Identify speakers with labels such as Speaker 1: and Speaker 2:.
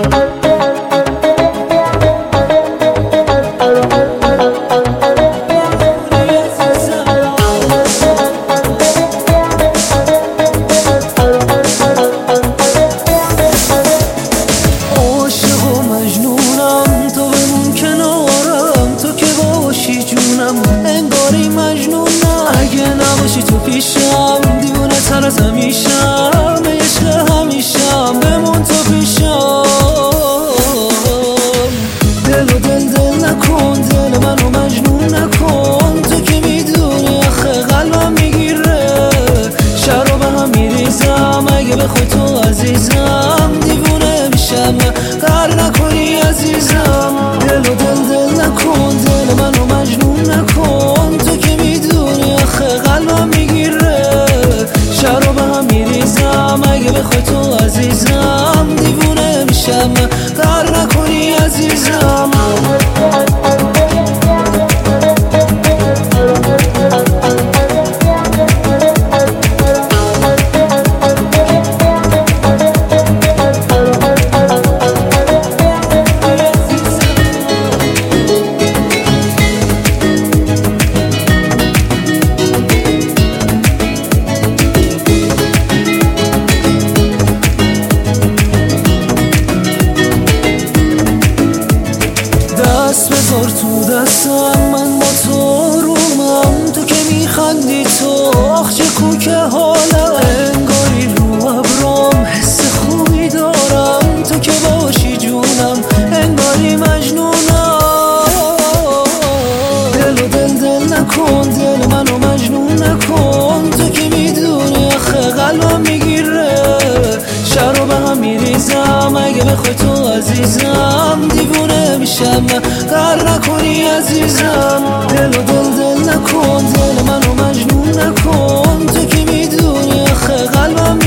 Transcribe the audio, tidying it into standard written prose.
Speaker 1: انگاری مجنونم، اگه نباشی تو پیشم دیوونه تر از همیشم، عشق همیشم بمون تو پیشم. دل و دل نکن، دل منو مجنون نکن، تو که میدونی آخه قلبم میگیره، شهر رو به هم میریزم اگه بخوای تو عزیزم، دیوونه میشم قهر نکنی عزیزم. دل و دل نکن، دل منو مجنون نکن، تو که میدونی آخه قلبم میگیره، شهر رو به هم میریزم اگه بخوای تو عزیزم، دیوونه میشم قهر نکنی عزیزم. دست بذار تو دستم، من با تو رومم، تو که میخندی تو آخ چه کوکه حالم، انگاری رو ابرام حس خوبی دارم، تو که باشی جونم انگاری مجنونم. دل و دل نکن، دل منو مجنون نکن، تو که میدونی آخه قلبم میگیره، شهر رو به هم میریزم اگه بخوای تو عزیزم، دیوونه میشم قهر نکنی عزیزم. دل و دل نکن، دل منو مجنون نکن، تو که میدونی آخه قلبم